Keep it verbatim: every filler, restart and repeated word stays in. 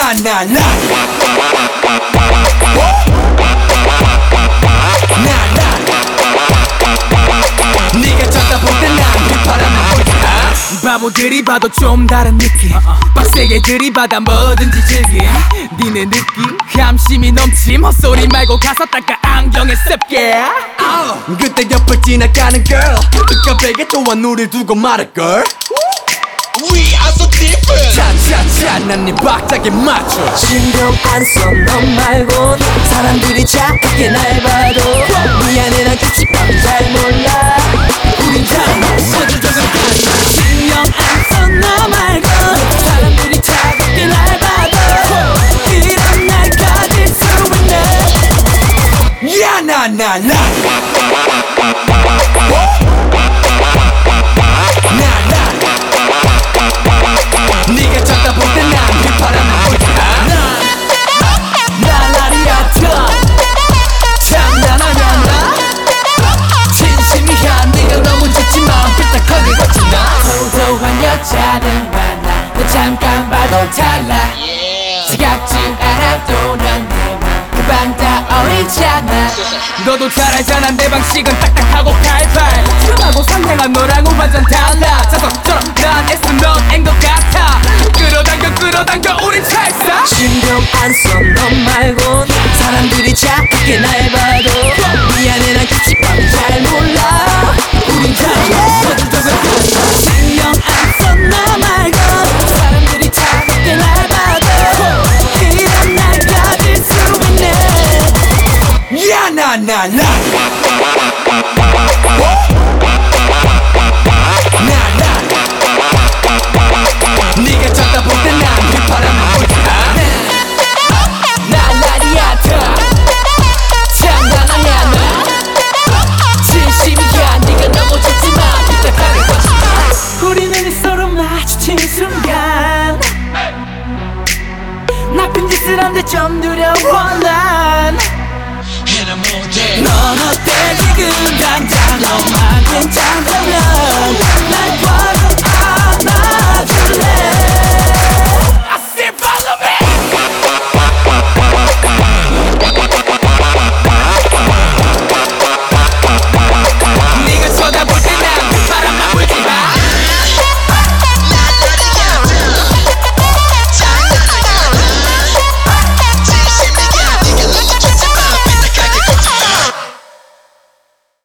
나나나 네가 쳐다볼 때 난 휘파람을 보자. 바보들이 봐도 좀 다른 느낌. 빡세게 들이받아 뭐든지 즐김. 니네 느낌 감심이 넘침. 헛소리 말고 가서 닦아 안경에 습게. 그때 옆을 지나가는 girl 깜빡하게 또한 우릴 두고 말해 girl. We are so different. 차차차 난 네 박자에 맞춰. 신경 안 써 너 말곤 사람들이 착하게 날 봐도 미안해 난 규칙감을 잘 몰라. 우린 다 서둘러서 가자. 신경 안 써 너 말곤 사람들이 착하게 날 봐도 이런 날 가질 수 있네. 야 나나나 네가 쳐다볼 때 난 휘파람을 보자. 날라리아터 장난하냐 나 진심이야. 네가 너무 좋지만 삐딱하게 거친다. 도도한 여자를 만나 너 잠깐 봐도 달라. 지겹지 않아도 난내맘 금방 다 어리잖아. 너도 잘 알잖아 내 방식은 딱딱하고 팔팔. 트름하고 상냥한 너랑은 완전 달라. 자석처럼 난 애써 넌 앵것 같아. 끌어당겨 끌어당겨 우린 찰싹. 신경 안 써 너 말곤 사람들이 착하게 날 봐도 미안해 난 규칙감을 잘 몰라. 우린 다 서둘러서 가자. 신경 안 써 너 말곤 사람들이 착하게 날 봐도 이런 날 가질 수 있네. 야 나나나 네가 쳐다볼 때 난 휘파람을 보자. 날라리아터 장난하냐 나 진심이야. 네가 너무 좋지만 삐딱하게 거친다. 우리는 서로 마주친 순간 나쁜 짓을 한 데 좀 두려워 난. 넌 어때 지금 당장 너만 괜찮다면